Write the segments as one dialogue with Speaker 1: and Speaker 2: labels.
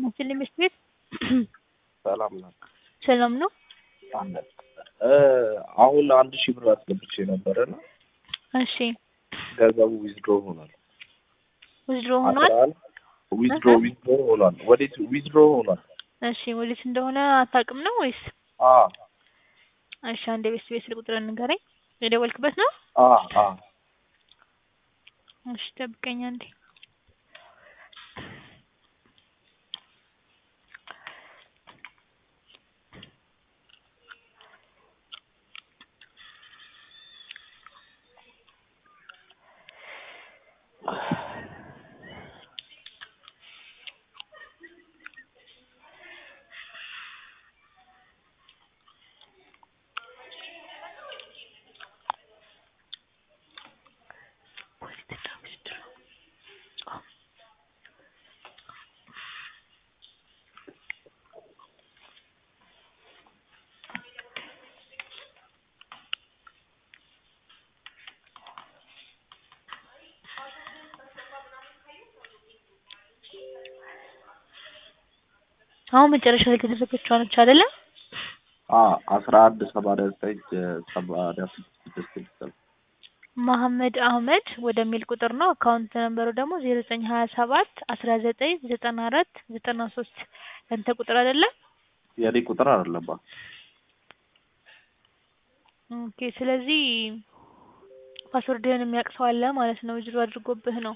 Speaker 1: ጤናችንን መስጊድ
Speaker 2: ሰላም ነው።
Speaker 1: ሰላም ነው።
Speaker 2: አለ አሁን 1000 ብር አስገብቼ ነበርና
Speaker 1: እሺ
Speaker 2: ገንዘቡ ዊዝድሮ ሆኗል።
Speaker 1: ዊዝድሮ ሆኗል።
Speaker 2: ዊዝድሮ ሆኗል። ወዴት ዊዝድሮ ሆኗል?
Speaker 1: እሺ ወዴት እንደሆነ አታውቅም ነው ወይስ? እሺ አንዴ ቤት ቁጥር ንገረኝ። የደወልክበት ነው? እሺ ጠብቀኝ አንዴ። አሁን መጨረሻ ላይ ከተዘገችው ነች አይደለ?
Speaker 2: 1189
Speaker 1: መሐመድ አህመድ ወደሚል ቁጥር ነው። አካውንት ነምበሩ ደግሞ 0927 1994 93 ያንተ ቁጥር አይደለ?
Speaker 2: የኔ ቁጥር አይደለም።
Speaker 1: ኦኬ ስለዚህ ፓስወርድህን የሚያቅሰው አለ ማለት ነው። ዊዝድሮ አድርጎብህ ነው።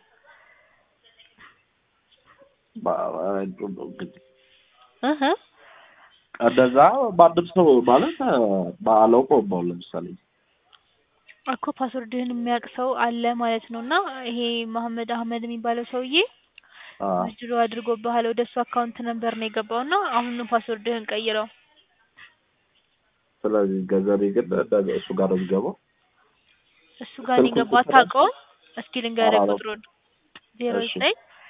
Speaker 2: እንደዛ ባድም ሰው ማለት ባላውቀው ለምሳሌ
Speaker 1: እኮ ፓስወርድህን የሚያቅሰው አለ ማለት ነውና ይሄ መሐመድ አህመድ የሚባለው ሰውዬ ዊዝድሮ አድርጎብሃል። ወደሱ አካውንት ነምበር ነው የገባውና አሁን ፓስወርድህን ቀይረው።
Speaker 2: ስለዚህ ገንዘቤ ግን እሱ ጋር ነው የሚገባው።
Speaker 1: እሱ ጋር ነው የገባው። አታውቀውም? እስኪ ልንገርህ ቁጥሩን 09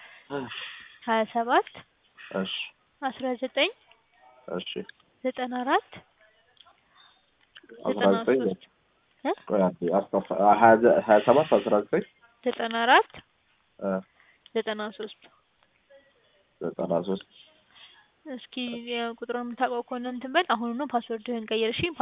Speaker 1: 27 19 94 93 እስኪ ቁጥሩን የምታውቀው ከሆነ እንትን በል። አሁን ነው ፓስወርድህን ቀይር እሺ።